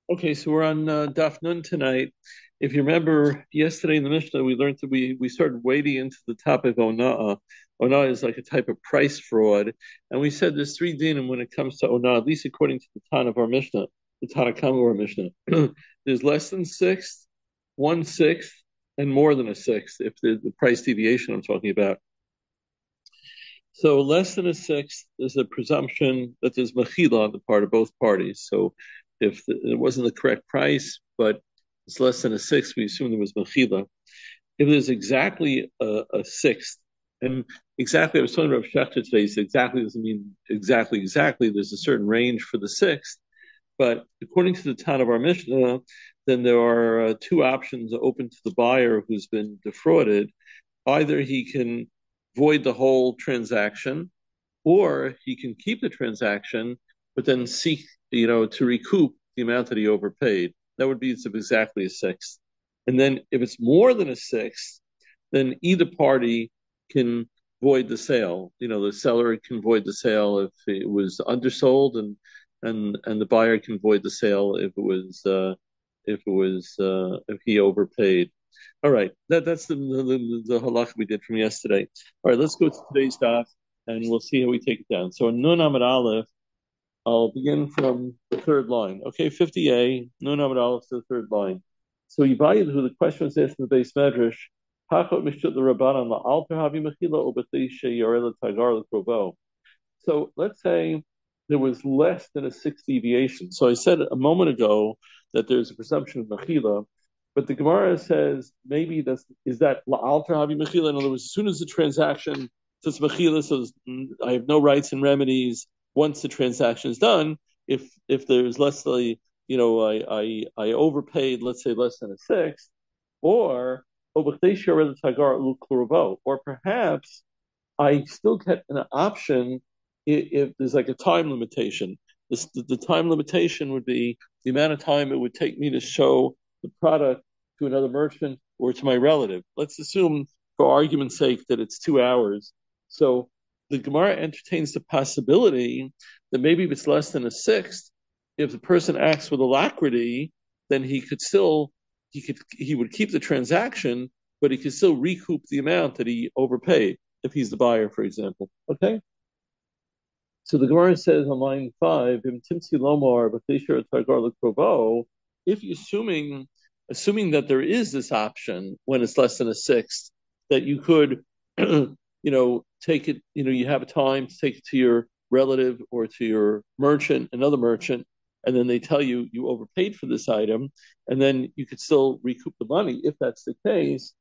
Okay, so we're on Daf Nun tonight. If you remember, yesterday in the Mishnah, we learned that we started wading into the topic of Ona'ah. Ona'ah is like a type of price fraud. And we said there's three dinim when it comes to Ona'ah, at least according to the Tan of our Mishnah, the Tanna Kama of our Mishnah. There's less than sixth, 1/6, and more than a sixth, if the price deviation I'm talking about. So less than a sixth is a presumption that there's mechila on the part of both parties. So if it wasn't the correct price, but it's less than a sixth, we assume there was mechila. If there's exactly a sixth, and exactly, I was telling Rav Shechter today, he said exactly doesn't mean exactly. There's a certain range for the sixth. But according to the Tan of our Mishnah, then there are two options open to the buyer who's been defrauded. Either he can void the whole transaction, or he can keep the transaction, but then seek, to recoup the amount that he overpaid. That would be exactly a sixth. And then if it's more than a sixth, then either party can void the sale. The seller can void the sale if it was undersold, and the buyer can void the sale if he overpaid. All right, that's the halakha we did from yesterday. All right, let's go to today's daf, and we'll see how we take it down. So in Nun Amid Aleph, I'll begin from the third line. Okay, 50a, Nun Amid Aleph to the third line. So Yivayidu, who the question was asked in the base medrash, Hakot Mishtut the Rabbanan la'alter havi mechila u'b'teisha yorela tagar l'krovo. So let's say there was less than a sixth deviation. So I said a moment ago that there's a presumption of mechila, but the Gemara says maybe is that la'alter havi mechila. In other words, as soon as the transaction says mechila, so I have no rights and remedies once the transaction is done. If there's less than, I overpaid, let's say less than a sixth, or or perhaps I still get an option if there's like a time limitation. The time limitation would be the amount of time it would take me to show the product to another merchant or to my relative. Let's assume, for argument's sake, that it's 2 hours. So the Gemara entertains the possibility that maybe if it's less than a sixth, if the person acts with alacrity, then he would keep the transaction, but he could still recoup the amount that he overpaid if he's the buyer, for example. Okay? So the Gemara says on line 5, if you're assuming that there is this option when it's less than a sixth, that you could, take it, you have a time to take it to your relative or to your merchant, another merchant, and then they tell you you overpaid for this item, and then you could still recoup the money. If that's the case,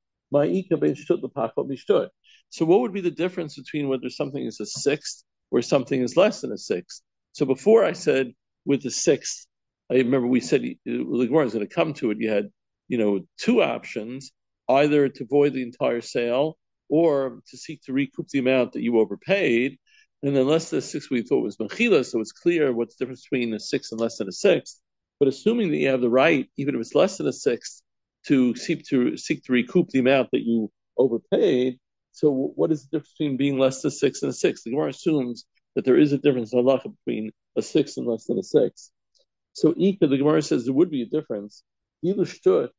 so what would be the difference between whether something is a sixth or something is less than a sixth? So before I said with the sixth, I remember we said the Gemara is going to come to it. You had, two options: either to void the entire sale or to seek to recoup the amount that you overpaid. And then less than a sixth we thought was mechila, so it's clear what's the difference between a sixth and less than a sixth. But assuming that you have the right, even if it's less than a sixth, to seek to recoup the amount that you overpaid. So what is the difference between being less than six and a six? The Gemara assumes that there is a difference in halacha between a six and less than a six. So the Gemara says there would be a difference. If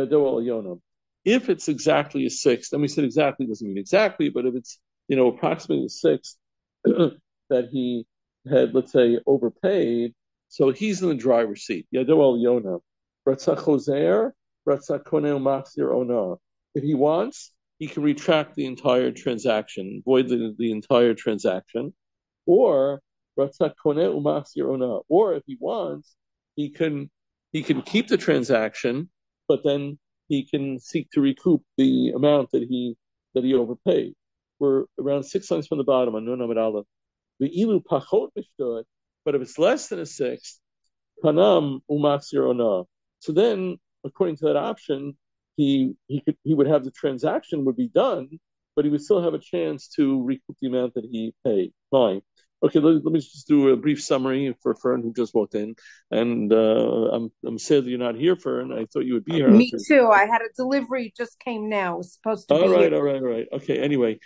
it's exactly a sixth, and we said exactly doesn't mean exactly, but if it's approximately a sixth that he had, let's say, overpaid, so he's in the driver's seat. Yado el Yona. If he wants, he can retract the entire transaction, void the entire transaction, or or if he wants, he can keep the transaction, but then he can seek to recoup the amount that he overpaid. We're around 6 lines from the bottom on Nun Amid Aleph. The ilu pachot mishtud, but if it's less than a sixth, panam umaksir ona. So then, according to that option, he would have the transaction would be done, but he would still have a chance to recoup the amount that he paid. Fine. Okay, let me just do a brief summary for Fern who just walked in, and I'm sad that you're not here, Fern. I thought you would be here. Me too. I had a delivery just came now. It was supposed to be All here. right. Okay. Anyway,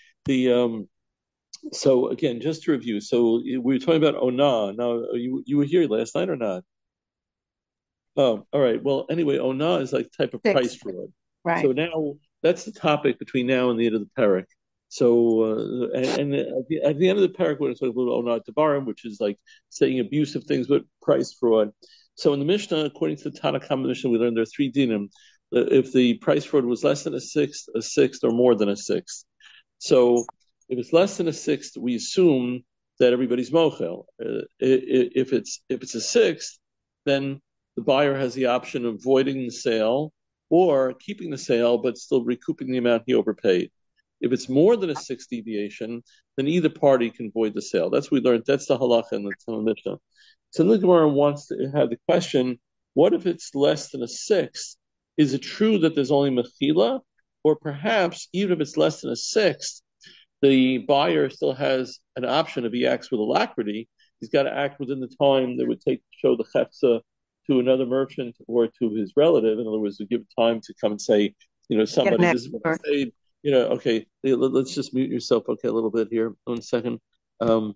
so again, just to review, so we were talking about Ona. Now, you were here last night or not? Oh, all right. Well, anyway, Ona is like type of price Six. fraud. So Right. now that's the topic between now and the end of the parak. So and at the end of the parak, we're going to talk about Ona Tabarim, which is like saying abusive things, but price fraud. So in the Mishnah, according to the Tanakh Mishnah, we learned there are three dinim. If the price fraud was less than a sixth, or more than a sixth. So if it's less than a sixth, we assume that everybody's mochel. If it's a sixth, then the buyer has the option of voiding the sale or keeping the sale but still recouping the amount he overpaid. If it's more than a sixth deviation, then either party can void the sale. That's what we learned. That's the halacha in the Tanakh Mishnah. So the Gemara wants to have the question: what if it's less than a sixth? Is it true that there's only mechila, or perhaps even if it's less than a sixth, the buyer still has an option if he acts with alacrity? He's got to act within the time that would take to show the chefza to another merchant or to his relative. In other words, to give time to come and say, Get an somebody, this is what I expert. paid. Okay, let's just mute yourself. Okay, a little bit here. 1 second. Um,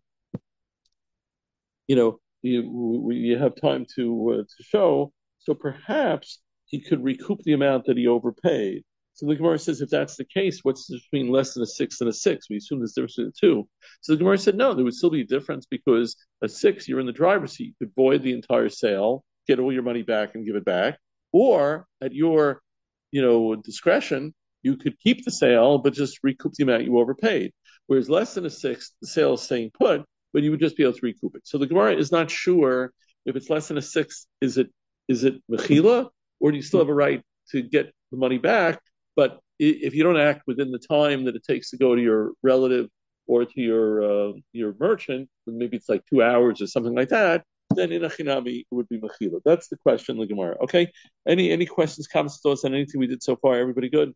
you have time to show. So perhaps he could recoup the amount that he overpaid. So the Gemara says, if that's the case, what's between less than a six and a six? We assume there's a difference between the two. So the Gemara said, no, there would still be a difference because a six, you're in the driver's seat. You could void the entire sale, get all your money back and give it back. Or at your, discretion, you could keep the sale, but just recoup the amount you overpaid. Whereas less than a six, the sale is staying put, but you would just be able to recoup it. So the Gemara is not sure if it's less than a six, is it mechila, or do you still have a right to get the money back? But if you don't act within the time that it takes to go to your relative or to your merchant, maybe it's like 2 hours or something like that, then in a chinami it would be mechila. That's the question, the Gemara. Okay. Any questions, comments, thoughts on anything we did so far? Everybody good?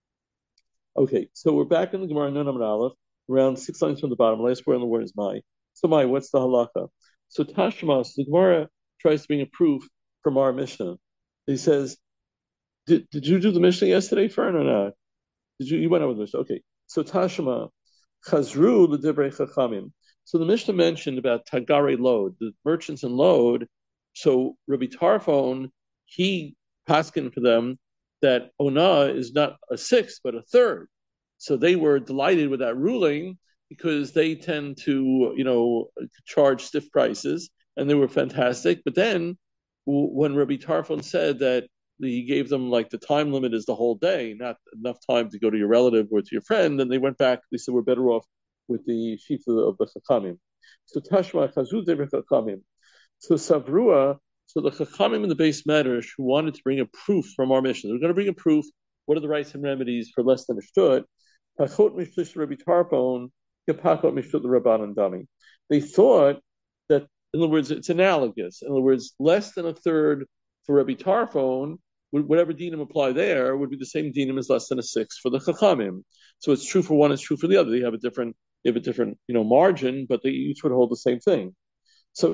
Okay, so we're back in the Gemara Nun Amud Aleph, around 6 lines from the bottom. Last word on the word is my. So my, what's the halacha? So Tashmas, the Gemara tries to bring a proof from our Mishnah. He says, did you do the Mishnah yesterday, Fern, or not? You went over the Mishnah? Okay. So Tashma, Chazru l'divrei chachamim. So the Mishnah mentioned about Tagare Lod, the merchants in Lod. So Rabbi Tarfon, he paskin for them that Ona is not a sixth, but a third. So they were delighted with that ruling because they tend to, charge stiff prices, and they were fantastic. But then when Rabbi Tarfon said that he gave them like the time limit is the whole day, not enough time to go to your relative or to your friend, and they went back. They said we're better off with the sheaf of the chachamim. So Tashma Chazud Chachamim. So Savrua. So the chachamim in the base matters who wanted to bring a proof from our mission. They're going to bring a proof. What are the rights and remedies for less than a shtut? Pachot mishlish Rabbi Tarfon, Gepachot mishlut Rabbanan Dami. They thought that, in other words, it's analogous. In other words, less than a third for Rabbi Tarfon, whatever dinim apply there would be the same dinim as less than a sixth for the chachamim. So it's true for one, it's true for the other. They have a different, margin, but they each would hold the same thing. So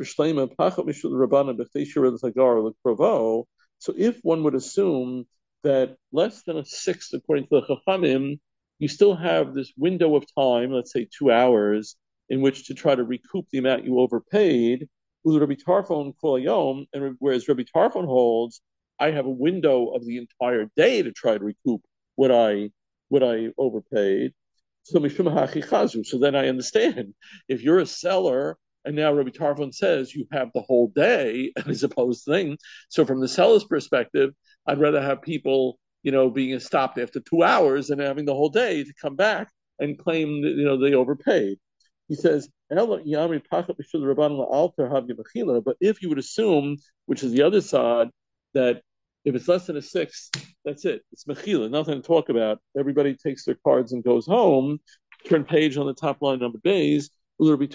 if one would assume that less than a sixth, according to the chachamim, you still have this window of time, let's say 2 hours, in which to try to recoup the amount you overpaid. Rabbi Tarfon kol hayom, and whereas Rabbi Tarfon holds, I have a window of the entire day to try to recoup what I overpaid. So then I understand. If you're a seller and now Rabbi Tarfon says you have the whole day as opposed to thing. So from the seller's perspective, I'd rather have people, being stopped after 2 hours and having the whole day to come back and claim that, they overpaid. He says, but if you would assume, which is the other side, that if it's less than a sixth, that's it. It's mechila, nothing to talk about. Everybody takes their cards and goes home. Turn page on the top line, number days. And for Rabbi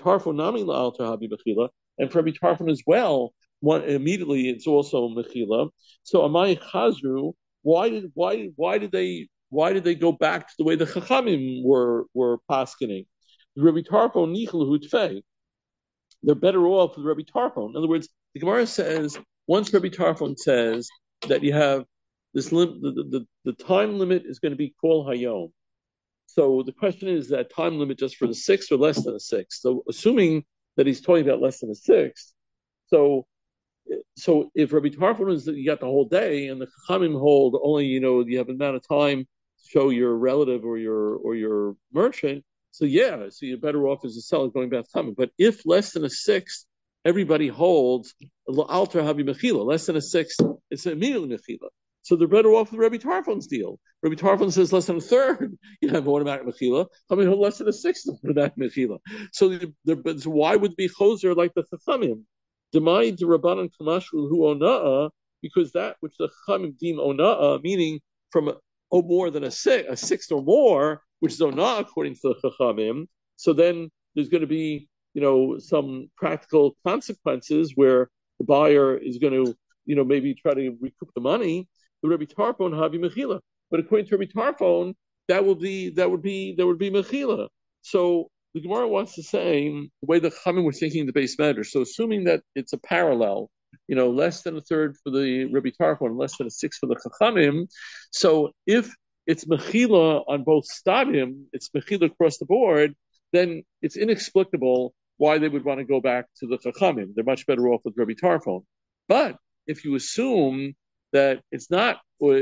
Tarfon as well, immediately it's also mechila. So Amai Chazru, why did they go back to the way the Chachamim were paskening? Rabbi Tarfon nichelu tfei. They're better off with Rabbi Tarfon. In other words, the Gemara says once Rabbi Tarfon says that you have this the time limit is going to be kol hayom. So the question is that time limit just for the sixth or less than a sixth. So assuming that he's talking about less than a sixth, so so if Rabbi Tarfon is that you got the whole day, and the Chachamim hold only, you have an amount of time to show your relative or your merchant. So yeah, so you're better off as a seller going back to Chachamim. But if less than a sixth, everybody holds alter habi mechila. Less than a sixth, it's immediately mechila. So they're better off with Rabbi Tarfon's deal. Rabbi Tarfon says less than a third, you have automatic mechila. I mean, less than a sixth, automatic mechila. So why would be choser like the Chachamim? Demai de Rabbanan Kamashul who ona'a, because that which the Chachamim deem ona'a, meaning from more than a sixth or more, which is ona'a according to the Chachamim. So then there's going to be, some practical consequences where the buyer is going to, maybe try to recoup the money. The Rabbi Tarfon havi mechila, but according to Rabbi Tarfon, that would be mechila. So the Gemara wants to say the way the Chachamim were thinking the base measure. So assuming that it's a parallel, less than a third for the Rabbi Tarfon, less than a sixth for the Chachamim. So if it's mechila on both stadim, it's mechila across the board, then it's inexplicable why they would want to go back to the Chachamim. They're much better off with Rabbi Tarfon. But if you assume that it's not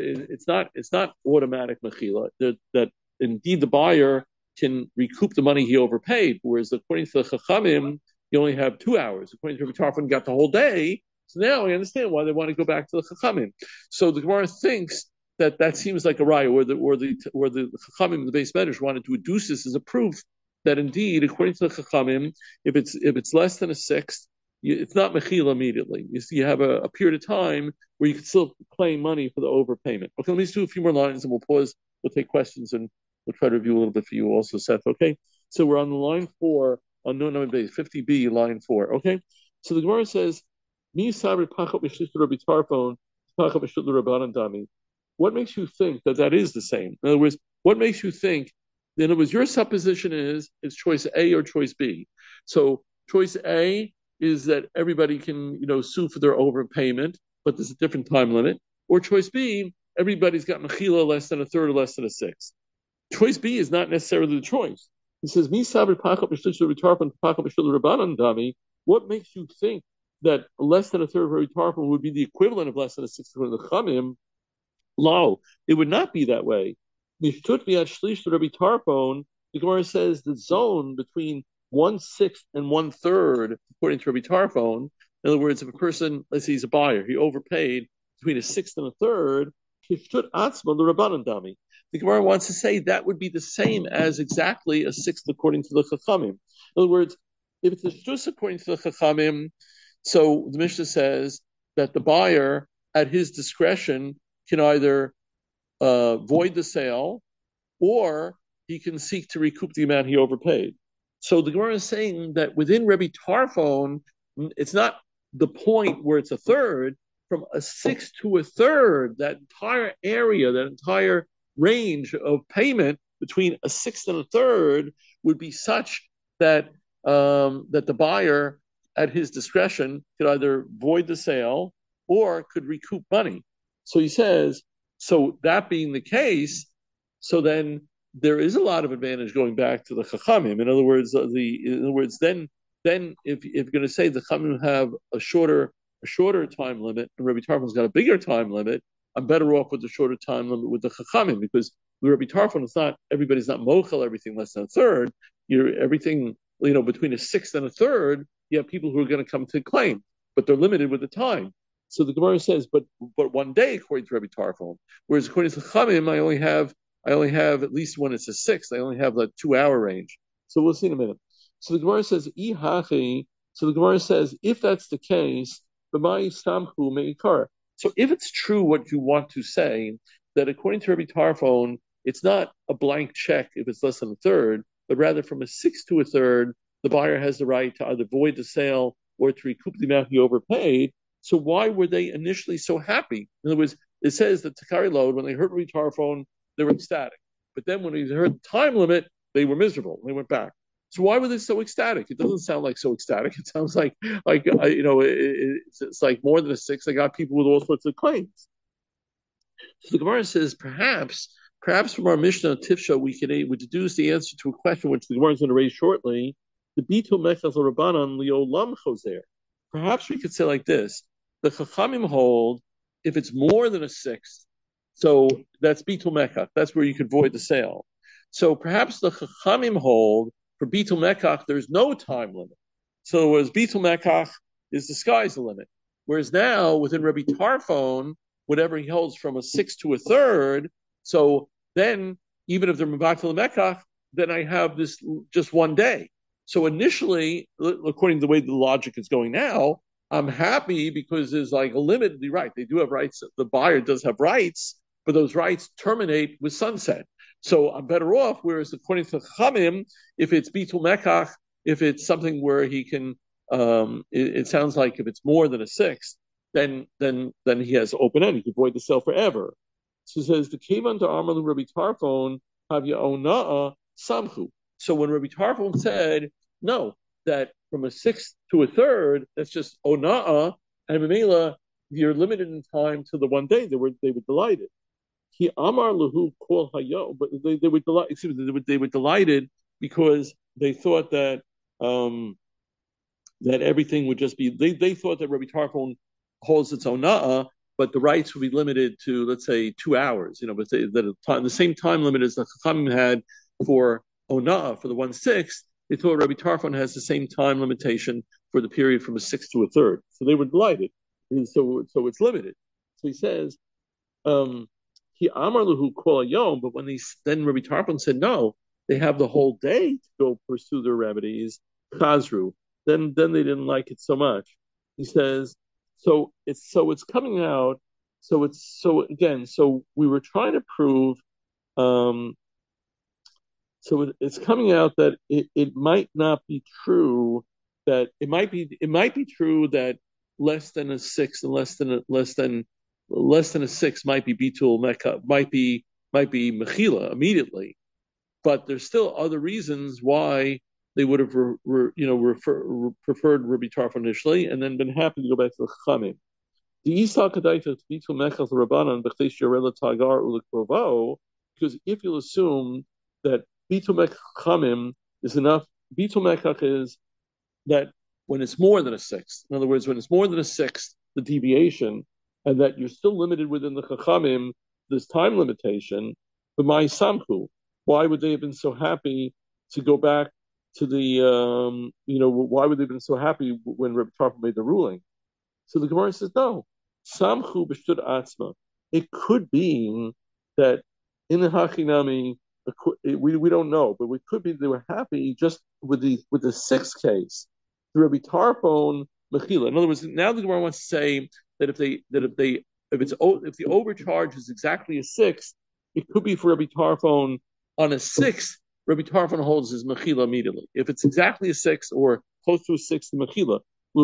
automatic mechila, that indeed the buyer can recoup the money he overpaid, whereas according to the Chachamim, you only have 2 hours. According to Rabbi Tarfon, got the whole day. So now I understand why they want to go back to the Chachamim. So the Gemara thinks that seems like a raya, or the Chachamim, the base medrash, wanted to adduce this as a proof that indeed, according to the Chachamim, if it's less than a sixth, it's not mechila immediately. You have a period of time where you can still claim money for the overpayment. Okay, let me just do a few more lines and we'll pause. We'll take questions and we'll try to review a little bit for you also, Seth. Okay, so we're on the line 4 on Nun Amud Beis 50b, line 4. Okay, so the Gemara says, "Mi sabri pachot mishlish Rabbi Tarfon, pachot mishlish Rabbanan dami." What makes you think that is the same? In other words, what makes you think? In other words, your supposition is it's choice A or choice B. So choice A is that everybody can, sue for their overpayment, but there's a different time limit. Or choice B, everybody's got mechila less than a third or less than a sixth. Choice B is not necessarily the choice. He says, what makes you think that less than a third of Rabbi Tarfon would be the equivalent of less than a sixth of the Chachamim? Lo, it would not be that way. Rabbi Tarfon, the Gemara says the zone between 1/6 and 1/3, according to Rabbi Tarfon. In other words, if a person, let's say he's a buyer, he overpaid between a sixth and a third, the Gemara wants to say that would be the same as exactly a sixth according to the Chachamim. In other words, if it's a shtus according to the Chachamim, so the Mishnah says that the buyer, at his discretion, can either void the sale or he can seek to recoup the amount he overpaid. So the Gemara is saying that within Rabbi Tarfon, it's not the point where it's a third, from a sixth to a third, that entire area, that entire range of payment between a sixth and a third would be such that that the buyer, at his discretion, could either void the sale or could recoup money. So he says, so that being the case, so then there is a lot of advantage going back to the Chachamim. In other words, then if you're going to say the Chachamim have a shorter time limit, and Rabbi Tarfon's got a bigger time limit, I'm better off with the shorter time limit with the Chachamim, because with Rabbi Tarfon, everybody's not mochel everything less than a third. Everything between a sixth and a third. You have people who are going to come to claim, but they're limited with the time. So the Gemara says, but 1 day according to Rabbi Tarfon, whereas according to Chachamim, I only have, at least when it's a sixth, I only have the 2 hour range. So we'll see in a minute. So the Gemara says, if that's the case, so if it's true what you want to say, that according to Rabbi Tarfon, it's not a blank check if it's less than a third, but rather from a sixth to a third, the buyer has the right to either void the sale or to recoup the amount he overpaid. So why were they initially so happy? In other words, it says that Takari Lode, when they heard Rabbi Tarfon, they were ecstatic. But then when they heard the time limit, they were miserable. They went back. So why were they so ecstatic? It doesn't sound like so ecstatic. It sounds like it's like more than a six. They got people with all sorts of claims. So the Gemara says, perhaps from our Mishnah Tifsha, we would deduce the answer to a question which the Gemara is going to raise shortly. The Bito Mechaz Rabbanan Liolam Choser. Perhaps we could say like this, The Chachamim hold if it's more than a sixth, so that's Bitul Mekach. That's where you could void the sale. So perhaps the Chachamim hold for Bitul Mekach, there's no time limit. So as Bitul Mekach is the sky's the limit. Whereas now within Rabbi Tarfon, whatever he holds from a sixth to a third, so then even if they're Mabatil Mekach, then I have this just one day. So initially, according to the way the logic is going now, I'm happy because there's like a limit. You're right. They do have rights. The buyer does have rights, but those rights terminate with sunset. So I'm better off. Whereas according to Chamim, if it's Bitul Mekach, if it's something where he can, it sounds like if it's more than a sixth, then he has open end. He can void the sale forever. So it says the Kevan to Amalu Rabbi Tarfon have your own samchu. So when Rabbi Tarfon said no, that from a sixth to a third, that's just ona'a, and Mamela, you're limited in time to the one day. They were delighted. He amar lahu kol hayo, but they were delighted. Excuse me, they were delighted because they thought that that everything would just be. They thought that Rabbi Tarfon holds its ona'a, but the rights would be limited to, let's say, 2 hours. But the same time limit as the Chachamim had for ona'a for the 1/6. They thought Rabbi Tarfon has the same time limitation for the period from a sixth to a third. So they were delighted. And so it's limited. So he says, he amar lahu kol hayom, but when then Rabbi Tarfon said no, they have the whole day to go pursue their remedies, chazru. Then they didn't like it so much. He says, so it's coming out. So we were trying to prove so it's coming out that it might not be true that it might be true that less than a six and less than a six might be bitul mecca might be mechila immediately, but there's still other reasons why they would have preferred Rabbi Tarfon initially and then been happy to go back to the Chachamim. The Isa Kadaita bitul mechal Rabbanan b'cheish yarela tagar ulikrovo, because if you'll assume that Bitul Mekach is enough. Bitul Mekach is that when it's more than a sixth. In other words, when it's more than a sixth, the deviation, and that you're still limited within the Chachamim, this time limitation. But my Samchu, why would they have been so happy to go back to the, why would they have been so happy when Rabbi Tarfon made the ruling? So the Gemara says, no. Samchu b'shtud atzma. It could be that in the Hachinami, we don't know, but it could be they were happy just with the sixth case, the Rabbi Tarfon mechila. In other words, now the Gemara wants to say that if the overcharge is exactly a sixth, it could be for Rabbi Tarfon on a sixth. Rabbi Tarfon holds his mechila immediately. If it's exactly a sixth or close to a sixth, the mechila.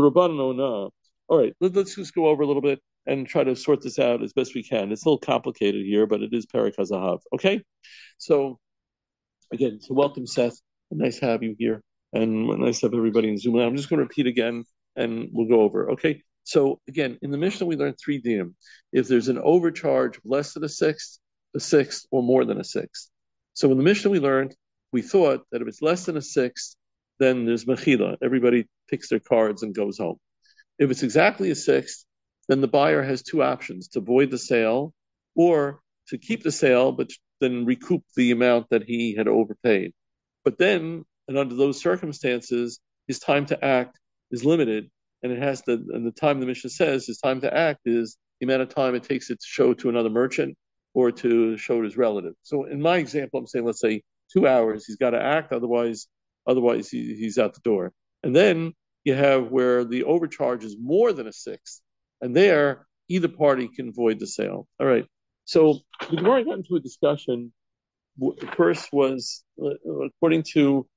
All right, let's just go over a little bit and try to sort this out as best we can. It's a little complicated here, but it is Perek HaZahav. Okay? So, again, welcome, Seth. Nice to have you here. And nice to have everybody in Zoom. I'm just going to repeat again, and we'll go over. Okay? So, again, in the Mishnah, we learned 3 dinim. If there's an overcharge of less than a sixth, or more than a sixth. So, in the Mishnah, we thought that if it's less than a sixth, then there's mechila. Everybody picks their cards and goes home. If it's exactly a sixth, then the buyer has 2 options: to void the sale or to keep the sale, but then recoup the amount that he had overpaid. But then, and under those circumstances, his time to act is limited, and the time the Mishnah says his time to act is the amount of time it takes it to show to another merchant or to show to his relative. So in my example, I'm saying, let's say 2 hours, he's got to act, otherwise he's out the door. And then you have where the overcharge is more than a sixth, and there either party can void the sale. All right. So the Gemara got into a discussion. First was according to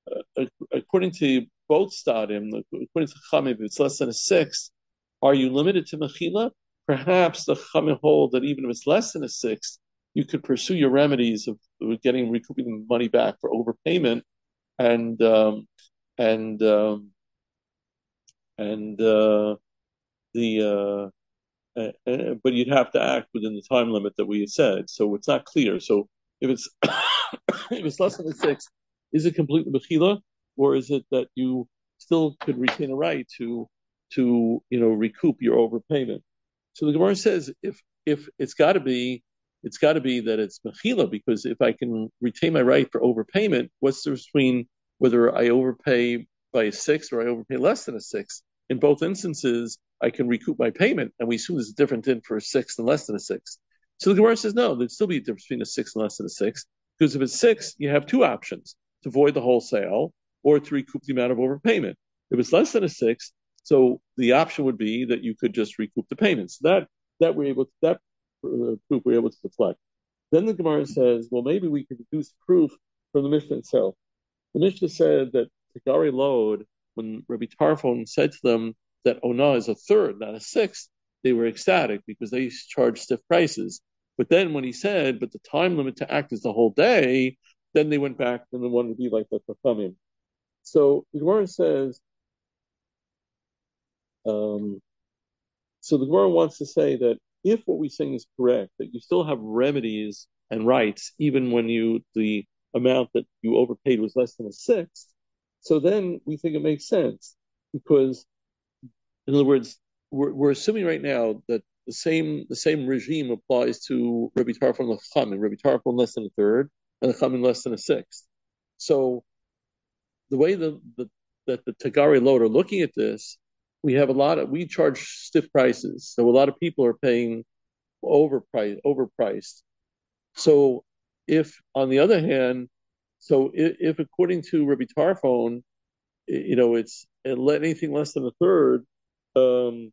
both stadim, according to Chachamim, if it's less than a sixth, are you limited to mechila? Perhaps the Chachamim hold that even if it's less than a sixth, you could pursue your remedies of recouping the money back for overpayment, but you'd have to act within the time limit that we had said. So it's not clear. So if it's if it's less than a sixth, is it completely mechila, or is it that you still could retain a right to recoup your overpayment. So the Gemara says if it's got to be that it's mechila, because if I can retain my right for overpayment, what's the difference between whether I overpay by a sixth or I overpay less than a sixth? In both instances, I can recoup my payment, and we assume there's a difference in for a sixth and less than a sixth. So the Gemara says no, there'd still be a difference between a sixth and less than a sixth, because if it's six, you have two options: to void the wholesale or to recoup the amount of overpayment. If it's less than a sixth, so the option would be that you could just recoup the payments. That we're able to, that proof we're able to deflect. Then the Gemara says, well, maybe we could deduce proof from the Mishnah itself. The Mishnah said that Tagari Lod, when Rabbi Tarfon said to them that Ona is a third, not a sixth, they were ecstatic because they charged stiff prices. But then when he said, but the time limit to act is the whole day, then they went back and they wanted to be like the Chachamim. So the Gemara says, so the Gemara wants to say that if what we're saying is correct, that you still have remedies and rights even when the amount that you overpaid was less than a sixth, so then we think it makes sense, because in other words, we're assuming right now that the same regime applies to Rabbi Tarfon and Chachamim. Rabbi Tarfon less than a third and Chachamim less than a sixth. So the way that the Tagari Lod are looking at this, we charge stiff prices, so a lot of people are paying overpriced. So if on the other hand, so if according to Rabbi Tarfon, it's anything less than a third, um,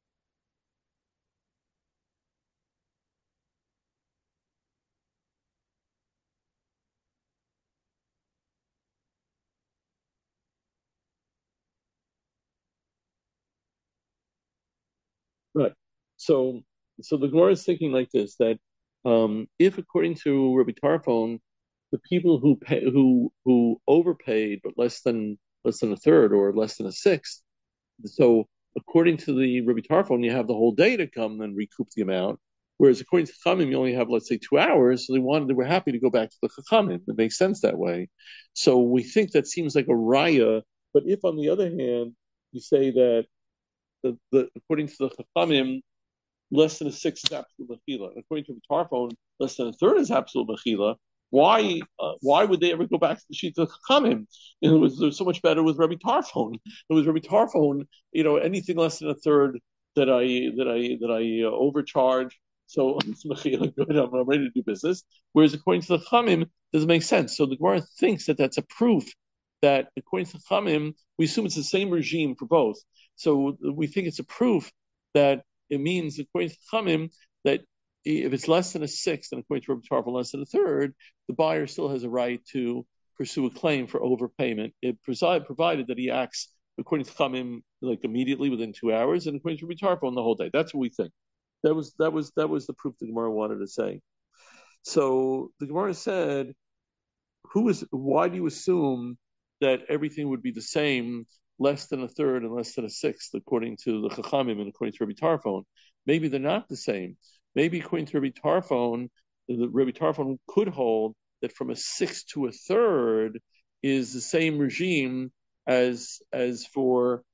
right. So the Gemara is thinking like this, that if according to Rabbi Tarfon, the people who overpaid but less than a third or less than a sixth, so according to the Rabbi Tarfon, you have the whole day to come and recoup the amount. Whereas according to Chachamim, you only have, let's say, 2 hours. So they were happy to go back to the Chachamim. It makes sense that way. So we think that seems like a raya. But if on the other hand, you say that according to the Chachamim, less than a sixth is absolute mechila. According to the Tarfon, less than a third is absolute mechila. Why would they ever go back to the sheet of Chachamim? It was so much better with Rabbi Tarfon. It was Rabbi Tarfon. Anything less than a third that I overcharge. So it's mechila good. I'm ready to do business. Whereas according to the Chachamim, doesn't make sense. So the Gemara thinks that that's a proof that according to the Chachamim, we assume it's the same regime for both. So we think it's a proof that it means, according to Chachamim, that if it's less than a sixth, and according to Rabbi Tarfon, less than a third, the buyer still has a right to pursue a claim for overpayment, provided that he acts according to Chachamim like immediately within 2 hours, and according to Rabbi Tarfon the whole day. That's what we think. That was the proof the Gemara wanted to say. So the Gemara said, why do you assume that everything would be the same, less than a third and less than a sixth, according to the Chachamim and according to Rabbi Tarfon? Maybe they're not the same. Maybe according to Rabbi Tarfon, Rabbi Tarfon could hold that from a sixth to a third is the same regime as for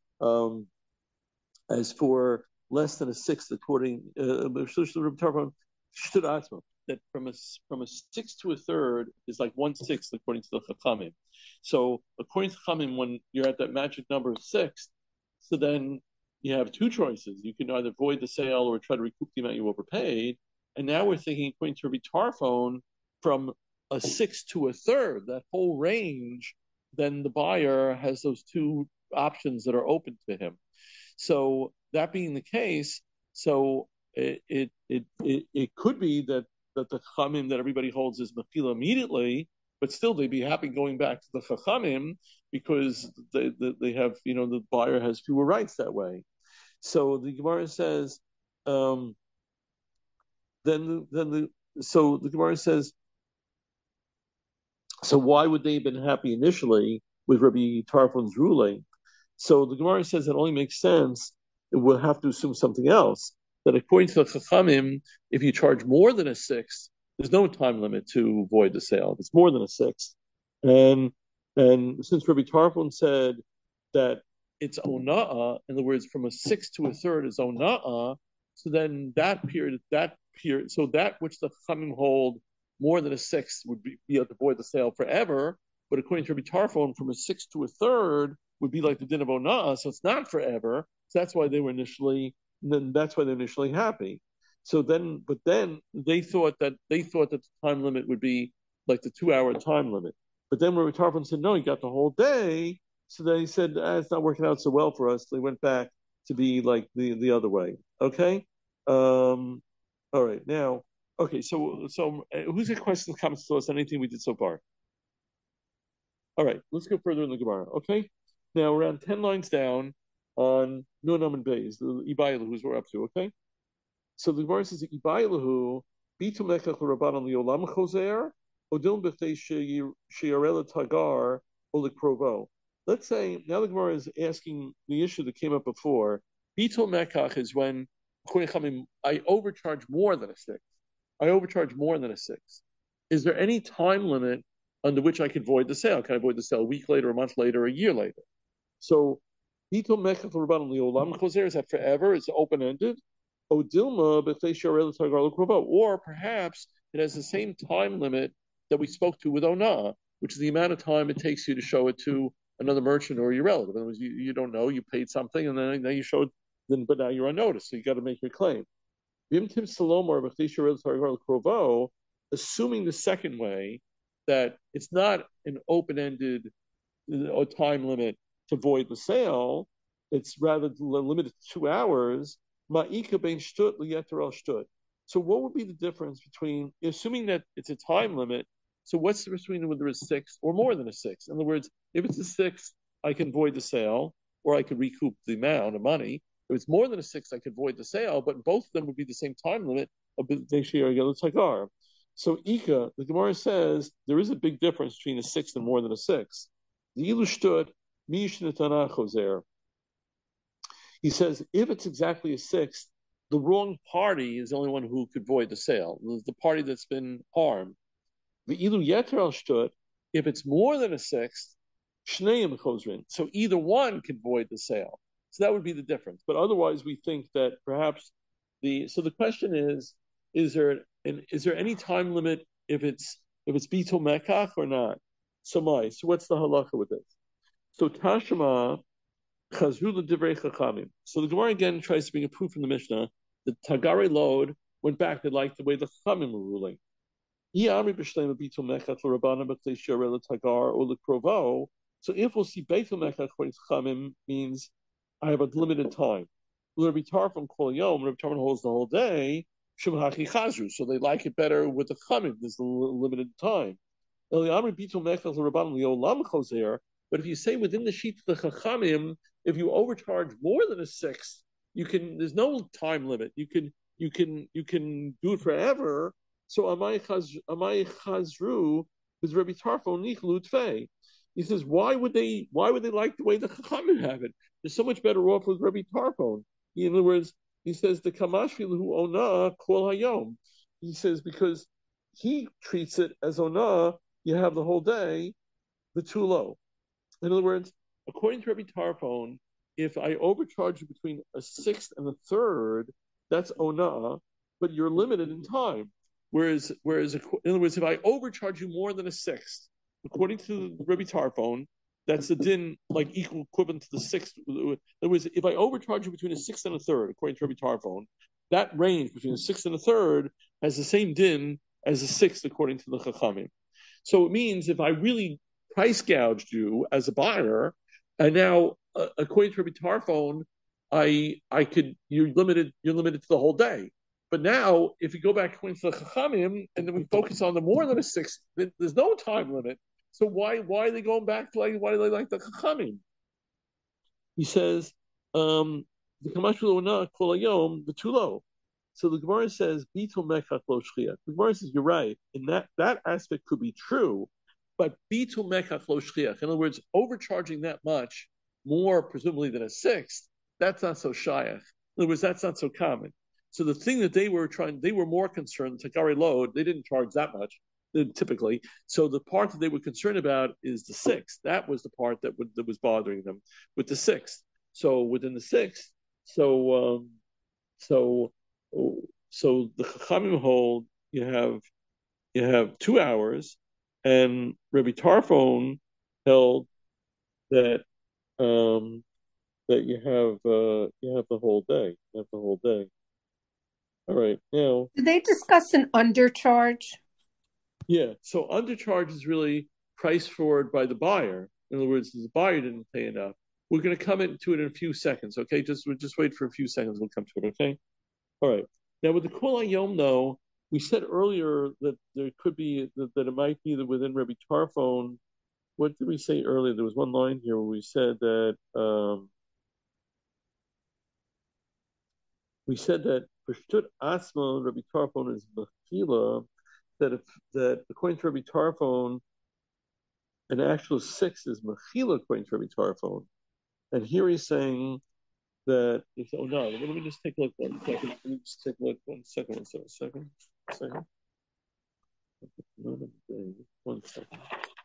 less than a sixth, according Rabbi Tarfon that from a sixth to a third is like 1/6 according to the Chachamim. So according to Chachamim, when you're at that magic number of six, so then you have two choices. You can either void the sale or try to recoup the amount you overpaid. And now we're thinking, according to Rabbi Tarfon, from a sixth to a third, that whole range, then the buyer has those two options that are open to him. So that being the case, so it could be that the Chachamim that everybody holds is mechila immediately, but still they'd be happy going back to the Chachamim because they have, the buyer has fewer rights that way. So the Gemara says, so the Gemara says, so why would they have been happy initially with Rabbi Tarfon's ruling? So the Gemara says it only makes sense. We'll have to assume something else. That according to the Chachamim, if you charge more than a sixth, there's no time limit to void the sale. If it's more than a sixth, and since Rabbi Tarfon said that it's ona'ah. In other words, from a sixth to a third is ona'ah. So then so that which the Chachamim hold more than a sixth would be able to void the sale forever. But according to Rabbi Tarfon, from a sixth to a third would be like the din of ona'ah. So it's not forever. So that's why they were initially. Then that's why they're initially happy. So then, but then they thought that the time limit would be like the 2 hour time limit. But then Rabbi Tarfon said, no, you got the whole day. So they said, it's not working out so well for us. They went back to be like the other way. Okay. All right. Now, okay. So who's got questions, comments, thoughts, anything we did so far? All right. Let's go further in the Gemara. Okay. Now, around 10 lines down on Nunam and Beis, the Ibayla, who's we're up to. Okay. So the Gemara says, Ibaylahu, Bitu Mekach Rabbanon Liolam Choser, Odilm B'chtei Sheyarela Tagar, Olik Provo. Let's say, now the Gemara is asking the issue that came up before. Bitul Mekach is when, according to Chamim, I overcharge more than a six. I overcharge more than a six. Is there any time limit under which I could void the sale? Can I void the sale a week later, a month later, a year later? So, Bitul Mekach Rabbanon Liolam Choser, is that forever? It's open-ended? Odilma, or perhaps it has the same time limit that we spoke to with Ona, which is the amount of time it takes you to show it to another merchant or your relative. In other words, you don't know, you paid something, and then you showed, but now you're on notice, so you got to make your claim. Assuming the second way, that it's not an open-ended time limit to void the sale, it's rather limited to 2 hours. So what would be the difference between, assuming that it's a time limit, so what's the difference between whether it's six or more than a six? In other words, if it's a six, I can void the sale, or I could recoup the amount of money. If it's more than a six, I could void the sale, but both of them would be the same time limit of Tagar. So Ika, the Gemara says, there is a big difference between a six and more than a six. The Ilu stood, he says, if it's exactly a sixth, the wrong party is the only one who could void the sale. The party that's been harmed. The ilu yeter al shtut, if it's more than a sixth, shneim chosrin. So either one can void the sale. So that would be the difference. But otherwise, we think that perhaps so the question is there any time limit if it's bitul mekach or not? So what's the halacha with this? So Tashma. So the Gemara again tries to bring a proof from the Mishnah that Tagari Lod went back, they liked the way the Chachamim were ruling. So if we'll see Beitul Mekach according to Chachamim means I have a limited time. Rabbi Tarfon Kol Yom, Rabbi Tarfon holds the whole day, Shemhachi Chazru. So they like it better with the Chachamim, there's a limited time. But if you say within the sheet of the Chachamim, if you overcharge more than a sixth, there's no time limit. You can do it forever. So Amai Chazru is Rabbi Tarfon Nichlu Tfei. He says, why would they like the way the Chachamim have it? They're so much better off with Rabbi Tarfon. In other words, he says the Kamashvi Hu Ona Kol Hayom. He says because he treats it as Ona, you have the whole day, the too low. In other words, according to Rabbi Tarfon, if I overcharge you between a sixth and a third, that's Ona, but you're limited in time. Whereas, in other words, if I overcharge you more than a sixth, according to Rabbi Tarfon, that's the din like equivalent to the sixth. In other words, if I overcharge you between a sixth and a third, according to Rabbi Tarfon, that range between a sixth and a third has the same din as a sixth according to the Chachamim. So it means if I really price gouged you as a buyer, and now according to Rabbi Tarfon, you're limited to the whole day. But now, if you go back according to the Chachamim, and then we focus on the more than a six, there's no time limit. So why are they going back to why do they like the Chachamim? He says, the Kamashul Kol Hayom, the too low. So the Gemara says, Bitul Mekach Lo Shchiach. The Gemara says, you're right. And that aspect could be true, but Bitul Mekach Lo Shchiach. In other words, overcharging that much, more presumably than a sixth, that's not so shayach. In other words, that's not so common. So the thing that they were more concerned, Tagari Lod, they didn't charge that much typically. So the part that they were concerned about is the sixth. That was the part that was bothering them with the sixth. So within the sixth, so so so the Chachamim hold you have 2 hours, and Rabbi Tarfon held that um, that you have the whole day. You have the whole day. All right, now Did they discuss an undercharge? yeah. So undercharge is really price forward by the buyer. In other words, the buyer didn't pay enough. We're going to come into it in a few seconds. Okay, just wait for a few seconds. We'll come to it. Okay. All right. Now with the Kol Hayom, though, we said earlier that there could be that it might be that within Rabbi Tarfon. What did we say earlier? There was one line here where we said that Pashut Asma Rabbi Tarfon is Mechila. That according to Rabbi Tarfon, an actual six is Mechila according to Rabbi Tarfon. And here he's saying that it's oh no, let me just take a look 1 second. Let me just take a look 1 second, 1 second. One second.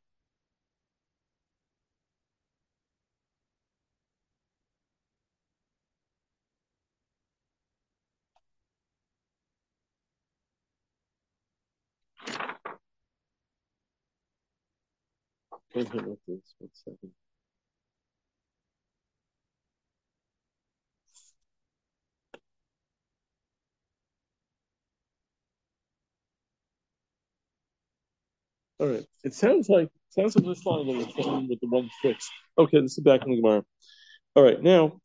One second. All right. It sounds like this line that we're starting with the 1 6. Okay, this is back in the Gemara. All right, now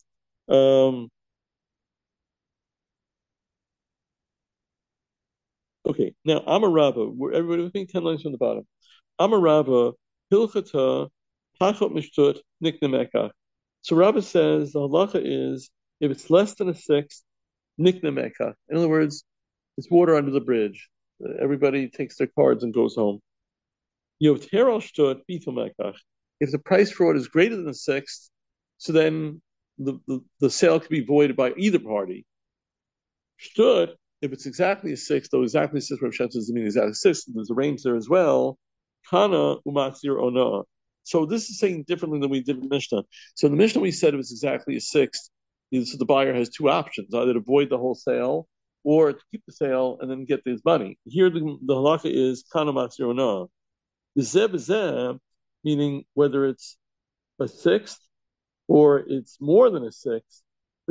okay, now Amarava, where everybody with me 10 lines from the bottom. Amarava, Hilchata, Pachot Mishtut, Niknamekach. So Rabbah says the halacha is if it's less than a sixth, Niknamekach. In other words, it's water under the bridge. Everybody takes their cards and goes home. Yoteral Shtut, Bitomekach. If the price for it is greater than a sixth, so then the sale could be voided by either party. Shtut, if it's exactly a sixth, though exactly a sixth, Rav Shem doesn't mean exactly a sixth, there's a range there as well. Kana umatzir ona. So this is saying differently than we did in the Mishnah. So in the Mishnah we said it was exactly a sixth. So the buyer has two options, either to void the whole sale or to keep the sale and then get his money. Here the halakha is kana matzir ona. The zeb, meaning whether it's a sixth or it's more than a sixth,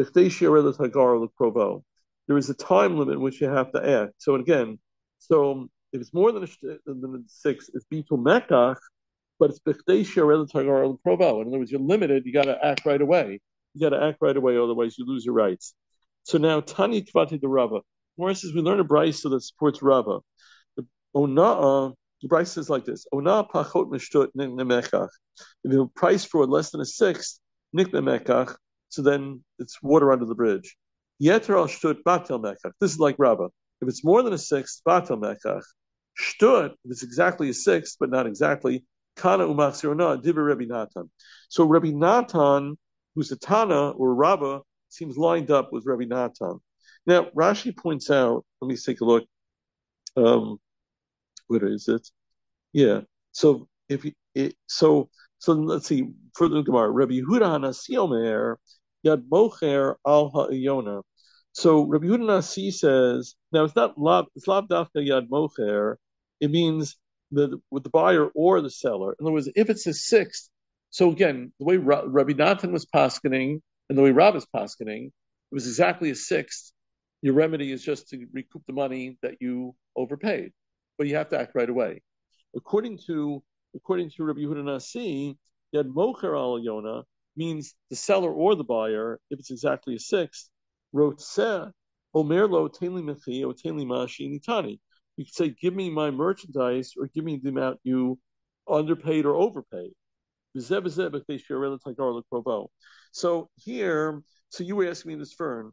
there is a time limit in which you have to act. So again, so if it's more than a six, it's bitul mekach, but it's b'chdei provo. In other words, you're limited. You got to act right away. You got to act right away, otherwise you lose your rights. So now Tani Tvati the Rava. More says we learn a brayso that supports Rava. The Ona'a, the brayso says like this: Ona'a pachot mishtut nemekach. If the price for less than a sixth, niknemekach, so then it's water under the bridge. Yeter al shtut batel mekach. This is like Rava. If it's more than a sixth, batel mekach. Shtut, if it's exactly a sixth, but not exactly, kana umachsirona diver Rabbi Natan. So Rabbi Natan, who's a Tana or Rava, seems lined up with Rabbi Natan. Now Rashi points out. Let me take a look. What is it? Yeah. So if you, so let's see further in Gemara. Rabbi Yehuda Hanasi Omer Yad Mocher Al Ha'iyona. So Rabbi Yehuda Hanasi says now it's not lav dafka Yad Mocher. It means that with the buyer or the seller. In other words, if it's a sixth. So again, the way Rabbi Natan was paskening and the way Rav is paskening, it was exactly a sixth. Your remedy is just to recoup the money that you overpaid, but you have to act right away. According to Rabbi Yehuda Nasi, Yad Mocher Al Yona means the seller or the buyer, if it's exactly a sixth, Rotzeh Omer Lo Tenli Mechi or Tenli Mashi Nitani. You could say, give me my merchandise or give me the amount you underpaid or overpaid. So here, so you were asking me this, Fern.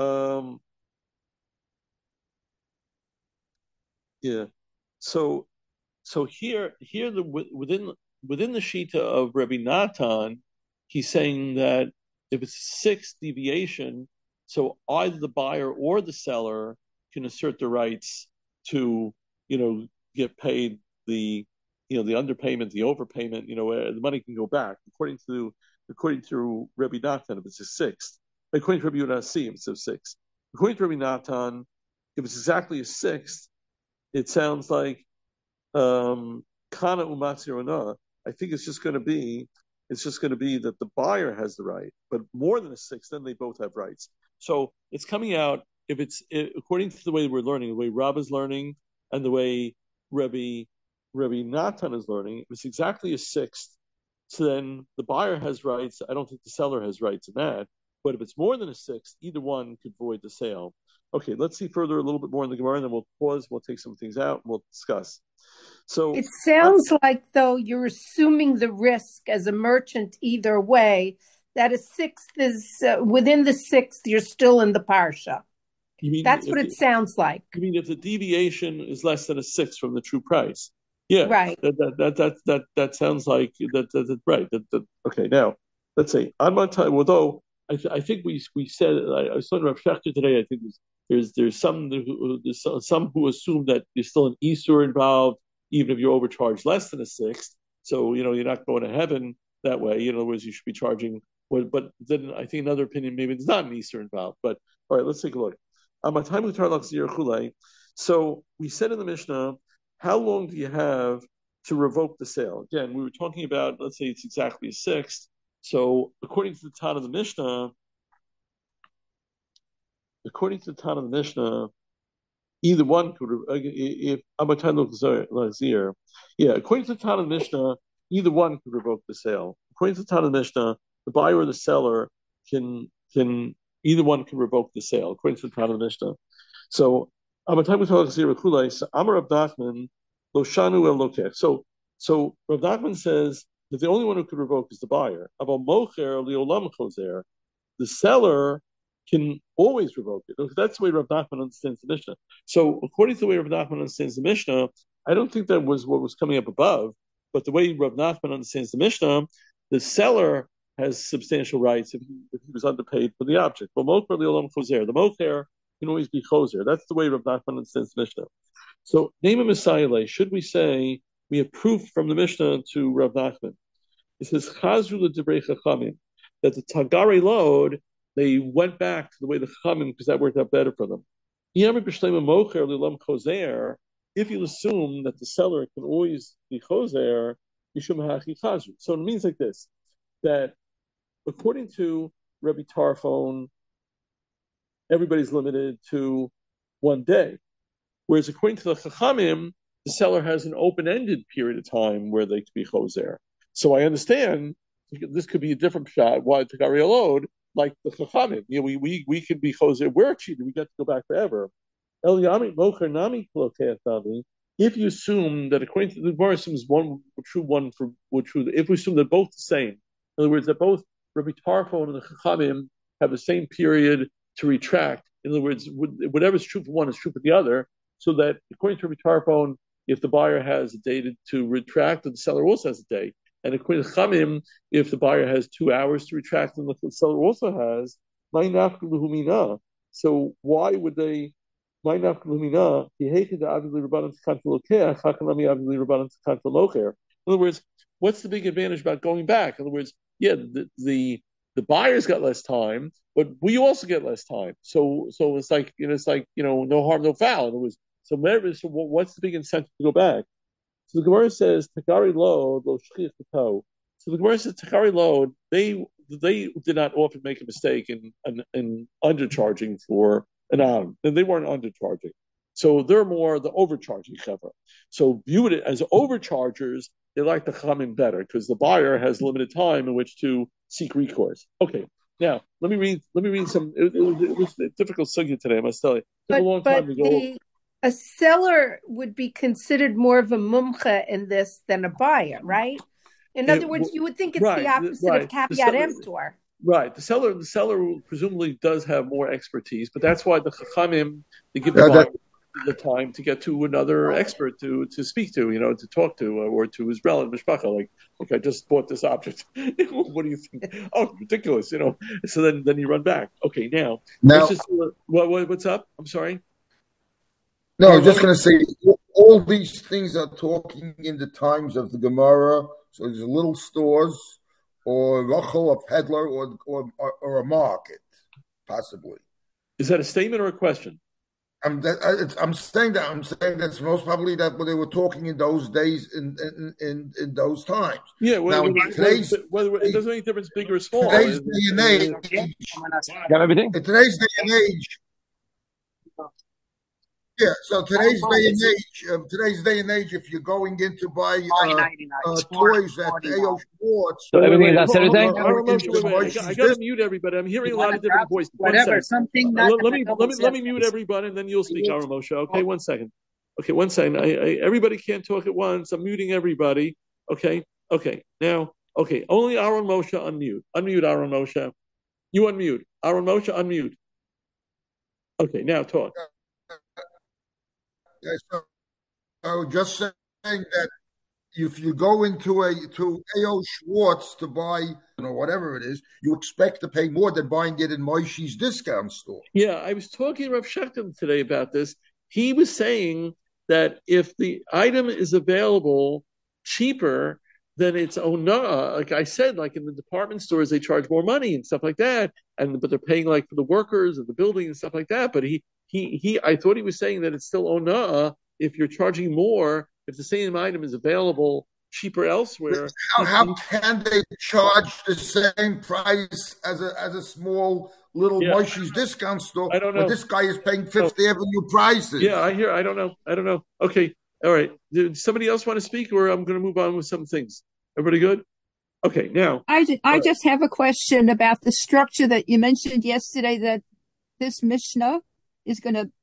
Yeah. So here within the shita of Rabbi Natan, he's saying that if it's a sixth deviation, so either the buyer or the seller can assert the rights to get paid the the underpayment, the overpayment, where the money can go back. According to according to Rabbi Natan, if it's a sixth. According to Rabbi Yudasim, it's a sixth. According to Rabbi Natan, if it's exactly a sixth, it sounds like Kana Umatzirona. I think it's just going to be that the buyer has the right, but more than a sixth, then they both have rights. So it's coming out according to the way we're learning, the way Rab is learning, and the way Rabbi Natan is learning. If it's exactly a sixth, so then the buyer has rights. I don't think the seller has rights in that. But if it's more than a sixth, either one could void the sale. Okay, let's see further a little bit more in the Gemara, and then we'll pause. We'll take some things out, and we'll discuss. So it sounds like, though, you're assuming the risk as a merchant either way, that a sixth is within the sixth, you're still in the parsha. That's what it sounds like. You mean if the deviation is less than a sixth from the true price? Yeah, right. That sounds like that right. Okay, now let's say on my time. Although I think we said I was talking about Schechter today. I think there's some who assume that there's still an Isur involved, even if you're overcharged less than a sixth. So you're not going to heaven that way. In other words, you should be charging. But then I think another opinion maybe there's not an Isur involved. But all right, let's take a look. So we said in the Mishnah, how long do you have to revoke the sale? Again, we were talking about, let's say it's exactly a sixth. So according to the Tan of the Mishnah, either one could, if according to the Tan of the Mishnah, either one could revoke the sale. According to the Tan of the Mishnah, the buyer or the seller can either one can revoke the sale, according to the Tan of the Mishnah. So Amar Rav Nachman lo shanu el lokech. So Rav Nachman says that the only one who could revoke is the buyer. Aval mocher liolam chozer. The seller can always revoke it. That's the way Rav Nachman understands the Mishnah. So according to the way Rav Nachman understands the Mishnah, I don't think that was what was coming up above, but the way Rav Nachman understands the Mishnah, the seller has substantial rights if he was underpaid for the object. But mocher liolam chozer. The mocher can always be chozer. That's the way Rav Nachman understands the Mishnah. So, name a Messiah, should we say we have proof from the Mishnah to Rav Nachman? It says, Chazru l'divrei Chachamim, that the Tagari load, they went back to the way the Chachamim, because that worked out better for them. If you assume that the seller can always be chozer, so it means like this, that according to Rabbi Tarfon, everybody's limited to 1 day. Whereas according to the Chachamim, the seller has an open-ended period of time where they could be chozer. So I understand this could be a different shot. Why Tagari Alod, like the Chachamim? We could be chozer. We're cheated. We get to go back forever. If you assume that according to the Gemara assumes one true, if we assume they're both the same, in other words, that both Rabbi Tarfon and the Chachamim have the same period to retract. In other words, whatever's true for one is true for the other. So that according to Rabbi Tarfon, if the buyer has a day to retract, the seller also has a day. And according to Chamim, if the buyer has 2 hours to retract, and the seller also has, so why would they? In other words, what's the big advantage about going back? In other words, yeah, the buyer's got less time, but we also get less time. So it's like no harm, no foul. In other words, so what's the big incentive to go back? So the Gemara says Takari load lo shchich to. So the Gemara says Takari load they did not often make a mistake in undercharging for an item, and they weren't undercharging. So they're more the overcharging chevra. So viewed it as overchargers, they like the Chamim better because the buyer has limited time in which to seek recourse. Okay, now let me read some. It was a difficult sugya today, I must tell you. It took a long time to go. A seller would be considered more of a mumcha in this than a buyer, right? In other words, you would think it's the opposite of caveat emptor. Right. The seller presumably does have more expertise, but that's why the Chachamim, they give the buyer the time to get to another expert to speak to, to talk to, or to his relative, mishpacha. Like, okay, I just bought this object. What do you think? Oh, ridiculous, So then you run back. Okay, now what's up? I'm sorry. No, I was just going to say, all these things are talking in the times of the Gemara. So there's little stores or Rachel, a peddler, or a market, possibly. Is that a statement or a question? I'm saying that's most probably that what they were talking in those days in those times. Yeah, Now in today's whether it doesn't make a difference, big or small. Today's day and age, Got everything? in today's day and age, yeah. So today's day and age, if you're going in to buy toys at A.O. Schwartz, So everything that's everything. I got to mute everybody. I'm hearing a lot of different voices. Whatever, something. Let me mute everybody, and then you'll speak, Aaron Moshe. Okay, 1 second. Okay, 1 second. Everybody can't talk at once. I'm muting everybody. Okay. Now, only Aaron Moshe unmute. Unmute Aaron Moshe. You unmute. Aaron Moshe unmute. Okay, now talk. So just saying that if you go into A.O. Schwartz to buy, whatever it is, you expect to pay more than buying it in Moishi's discount store. Yeah, I was talking to Rav Shechtem today about this. He was saying that if the item is available cheaper, then it's ona'ah. Like I said, like in the department stores, they charge more money and stuff like that, but they're paying like for the workers of the building and stuff like that. But I thought he was saying that it's still ona'ah if you're charging more, if the same item is available cheaper elsewhere. How can they charge the same price as a small little Moishi's discount store? I don't know. But this guy is paying Fifth Avenue prices. Yeah, I hear. I don't know. Okay, all right. Did somebody else want to speak, or I'm going to move on with some things? Everybody good? Okay, now. I just have a question about the structure that you mentioned yesterday, that this Mishnah is going to,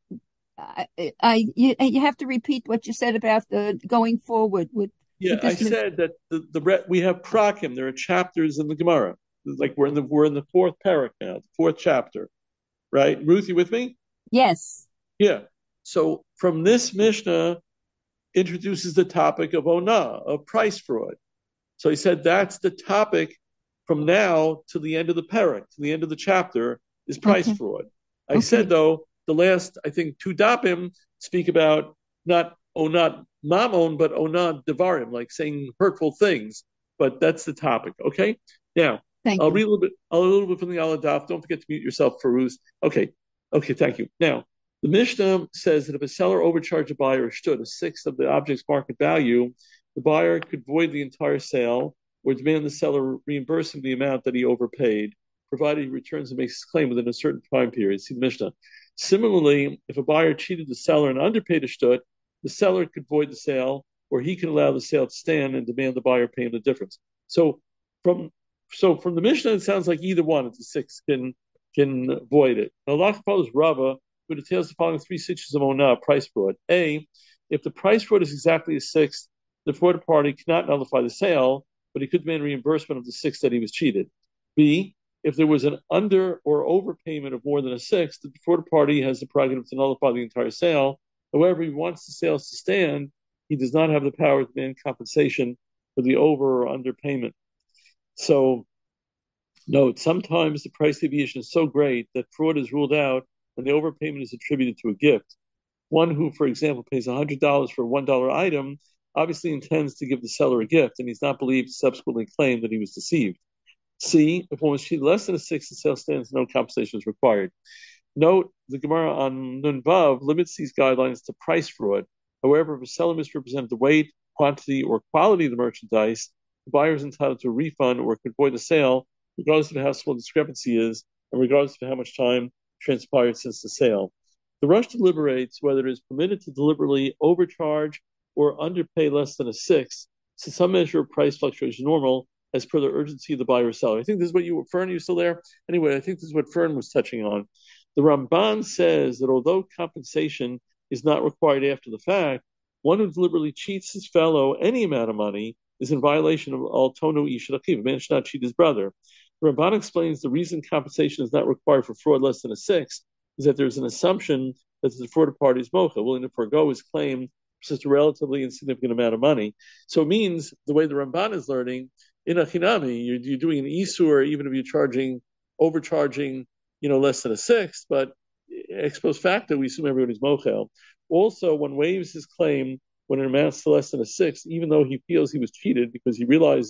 you have to repeat what you said about the going forward with. Yeah, I said that we have prakim. There are chapters in the Gemara. Like we're in the fourth parak now, the fourth chapter, right? Ruth, you with me? Yes. Yeah. So from this Mishnah introduces the topic of onah, of price fraud. So he said that's the topic from now to the end of the parak, to the end of the chapter, is price fraud. I said, though, the last, I think, two dapim speak about not mamon, but onah devarim, like saying hurtful things. But that's the topic, okay? Now, I'll read a little bit from the Aladaf. Don't forget to mute yourself, Farouz. Okay, thank you. Now, the Mishnah says that if a seller overcharged a buyer a shtut, a sixth of the object's market value, the buyer could void the entire sale or demand the seller reimburse him the amount that he overpaid, provided he returns and makes his claim within a certain time period. See the Mishnah. Similarly, if a buyer cheated the seller and underpaid a shtut, the seller could void the sale, or he can allow the sale to stand and demand the buyer pay him the difference. So from the Mishnah, it sounds like either one of the six can void it. Now, Lach follows Rava, who details the following three situations of onah, price fraud. A, if the price fraud is exactly a sixth, the fraud party cannot nullify the sale, but he could demand reimbursement of the sixth that he was cheated. B, if there was an under or overpayment of more than a sixth, the fraud party has the prerogative to nullify the entire sale. However, he wants the sales to stand, he does not have the power to demand compensation for the over or underpayment. So, note, sometimes the price deviation is so great that fraud is ruled out and the overpayment is attributed to a gift. One who, for example, pays $100 for a $1 item obviously intends to give the seller a gift, and he's not believed to subsequently claim that he was deceived. C, if one was cheated less than a sixth, the sale stands, no compensation is required. Note, the Gemara on Nun Vav limits these guidelines to price fraud. However, if a seller misrepresented the weight, quantity, or quality of the merchandise, the buyer is entitled to a refund or could void the sale, regardless of how small the discrepancy is, and regardless of how much time transpired since the sale. The Rosh deliberates whether it is permitted to deliberately overcharge or underpay less than a sixth, since some measure of price fluctuation is normal, as per the urgency of the buyer or seller. I think this is what Fern, you still there? Anyway, I think this is what Fern was touching on. The Ramban says that although compensation is not required after the fact, one who deliberately cheats his fellow any amount of money is in violation of al tonu ish achiv. A man should not cheat his brother. The Ramban explains the reason compensation is not required for fraud less than a sixth is that there's an assumption that the defrauded party is mocha, willing to forego his claim for such a relatively insignificant amount of money. So it means the way the Ramban is learning, in a chinami, you're doing an isur even if you're overcharging, less than a sixth, but ex post facto, we assume everybody's mochel. Also, one waives his claim when it amounts to less than a sixth, even though he feels he was cheated because he realizes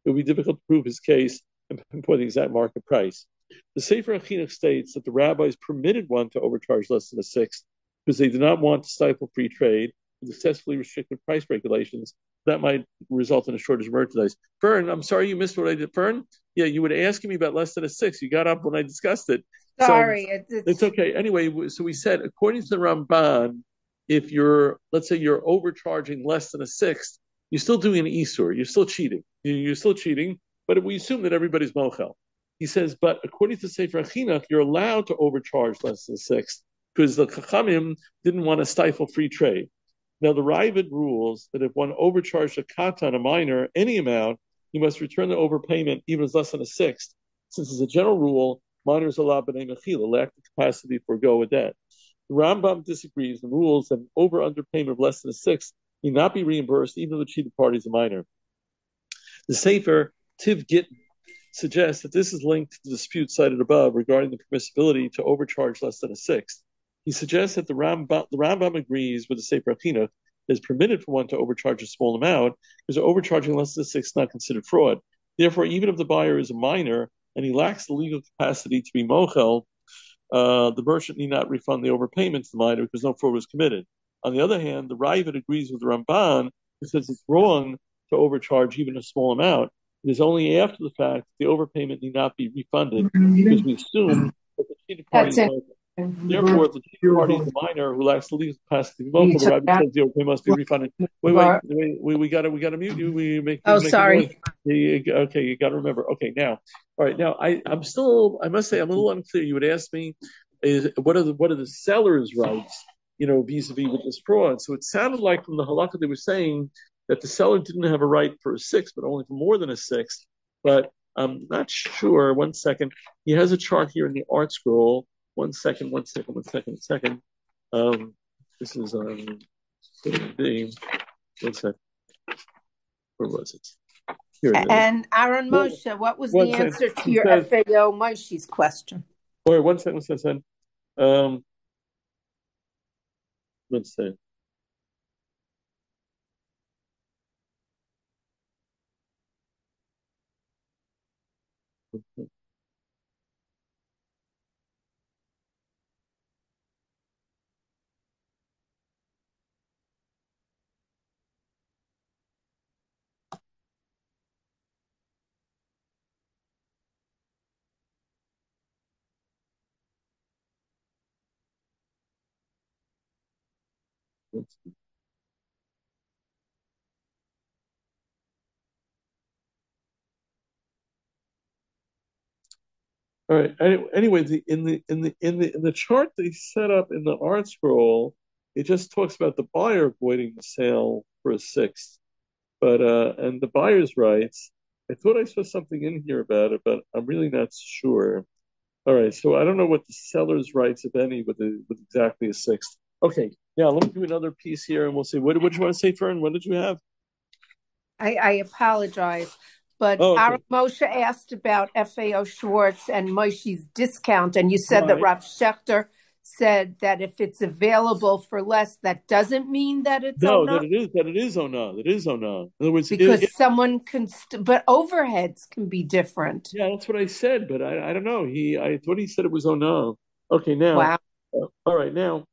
it would be difficult to prove his case and pinpoint the exact market price. The Sefer HaChinuch states that the rabbis permitted one to overcharge less than a sixth because they did not want to stifle free trade and excessively restrictive price regulations. That might result in a shortage of merchandise. Fern, I'm sorry you missed what I did. Fern, yeah, you were asking me about less than a sixth. You got up when I discussed it. Sorry. So it's okay. Anyway, so we said, according to the Ramban, if let's say you're overcharging less than a sixth, you're still doing an Isur. You're still cheating. You're still cheating, but we assume that everybody's mochel. He says, but according to Sefer HaChinuch, you're allowed to overcharge less than a sixth because the Chachamim didn't want to stifle free trade. Now, the Ravid rules that if one overcharged a katan, a minor, any amount, he must return the overpayment even as less than a sixth. Since as a general rule, minors allow b'nei mechila, lack the capacity to forego a debt. The Rambam disagrees and rules that an over-underpayment of less than a sixth need not be reimbursed even if the cheated party is a minor. The Sefer Tiv Gittin suggests that this is linked to the dispute cited above regarding the permissibility to overcharge less than a sixth. He suggests that the Rambam agrees with the Sefer HaChinuch that it's permitted for one to overcharge a small amount because overcharging less than a sixth is not considered fraud. Therefore, even if the buyer is a minor and he lacks the legal capacity to be mochel, the merchant need not refund the overpayment to the minor because no fraud was committed. On the other hand, the Ravid agrees with the Ramban who says it's wrong to overcharge even a small amount. It is only after the fact the overpayment need not be refunded because we assume that the cheated party is mochel. Therefore, if the cheated party is a minor who lacks the legal capacity to be mochel, the Ravid says the overpayment must be refunded. Wait, we got to mute you. We make. Sorry. Okay, you got to remember. Okay, now, all right, now I must say I'm a little unclear. You would ask me, what are the seller's rights, vis-a-vis with this fraud? So it sounded like from the halakha they were saying that the seller didn't have a right for a sixth, but only for more than a sixth. But I'm not sure. One second. He has a chart here in the art scroll. One second. This is the. One second. Where was it? Here it is. And Aaron Moshe, what was the answer to your FAO Moshe's question? All right, one second. Let's see. All right. Anyway, in the chart they set up in the art scroll, it just talks about the buyer avoiding the sale for a sixth, but and the buyer's rights. I thought I saw something in here about it, but I'm really not sure. All right, so I don't know what the seller's rights, if any, with exactly a sixth. Okay, now let me do another piece here, and we'll see. What did you want to say, Fern? What did you have? I apologize, but Aaron Moshe asked about FAO Schwartz and Moshe's discount, and you said that Rav Schechter said that if it's available for less, that doesn't mean that it's Ona? That it is Ona. That is Ona. In other words, because someone can, but overheads can be different. Yeah, that's what I said, but I don't know. I thought he said it was Ona. Okay, now. Wow. All right, now.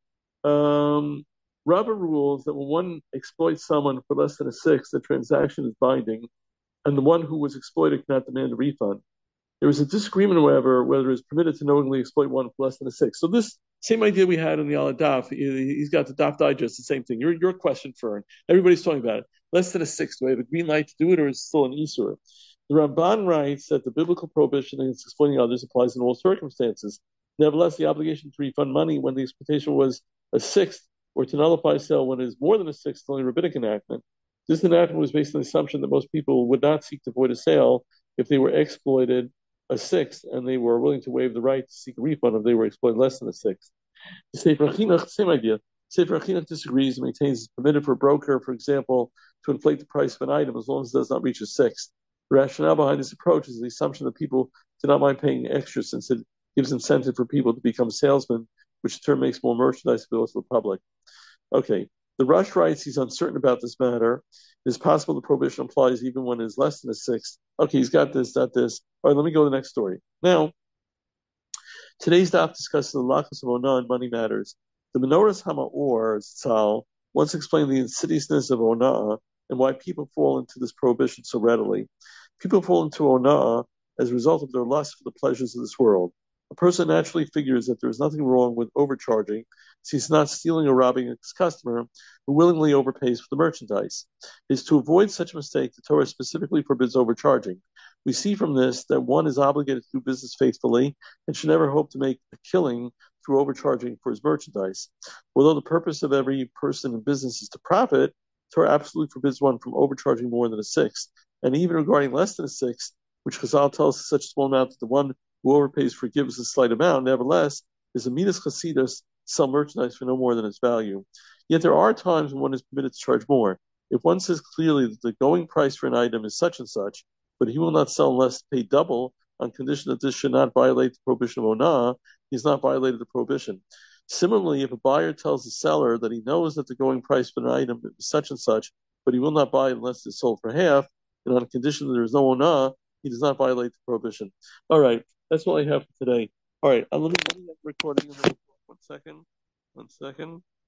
Rava rules that when one exploits someone for less than a sixth, the transaction is binding, and the one who was exploited cannot demand a refund. There is a disagreement, however, whether it's permitted to knowingly exploit one for less than a sixth. So this same idea we had in the Al-Daf, he's got the Daf Digest, the same thing. Your question, Fern. Everybody's talking about it. Less than a sixth. Do I have a green light to do it, or is it still an Isur? The Ramban writes that the biblical prohibition against exploiting others applies in all circumstances. Nevertheless, the obligation to refund money when the exploitation was a sixth, or to nullify a sale when it is more than a sixth, only rabbinic enactment. This enactment was based on the assumption that most people would not seek to avoid a sale if they were exploited a sixth, and they were willing to waive the right to seek a refund if they were exploited less than a sixth. The Sefer HaChinuch, same idea. Sefer HaChinuch disagrees and maintains it's permitted for a broker, for example, to inflate the price of an item as long as it does not reach a sixth. The rationale behind this approach is the assumption that people do not mind paying extra since it gives incentive for people to become salesmen, which in turn makes more merchandise available to the public. Okay, The Rush writes he's uncertain about this matter. It is possible the prohibition applies even when it is less than a sixth. Okay, he's got this, that, this. All right, let me go to the next story. Now, today's daf discusses the lachas of Onah and money matters. The Menorahs Hama'or Tzal once explained the insidiousness of Onah and why people fall into this prohibition so readily. People fall into Onah as a result of their lust for the pleasures of this world. A person naturally figures that there is nothing wrong with overcharging, since he's not stealing or robbing his customer who willingly overpays for the merchandise. It is to avoid such a mistake the Torah specifically forbids overcharging. We see from this that one is obligated to do business faithfully and should never hope to make a killing through overcharging for his merchandise. Although the purpose of every person in business is to profit, Torah absolutely forbids one from overcharging more than a sixth. And even regarding less than a sixth, which Chazal tells us is such a small amount that the one who overpays forgives a slight amount, nevertheless, is a midas chasidus, sell merchandise for no more than its value. Yet there are times when one is permitted to charge more. If one says clearly that the going price for an item is such and such, but he will not sell unless paid double, on condition that this should not violate the prohibition of Onah, he has not violated the prohibition. Similarly, if a buyer tells the seller that he knows that the going price for an item is such and such, but he will not buy unless it's sold for half, and on condition that there is no Onah, he does not violate the prohibition. All right, that's all I have for today. All right, let me have the recording. One second.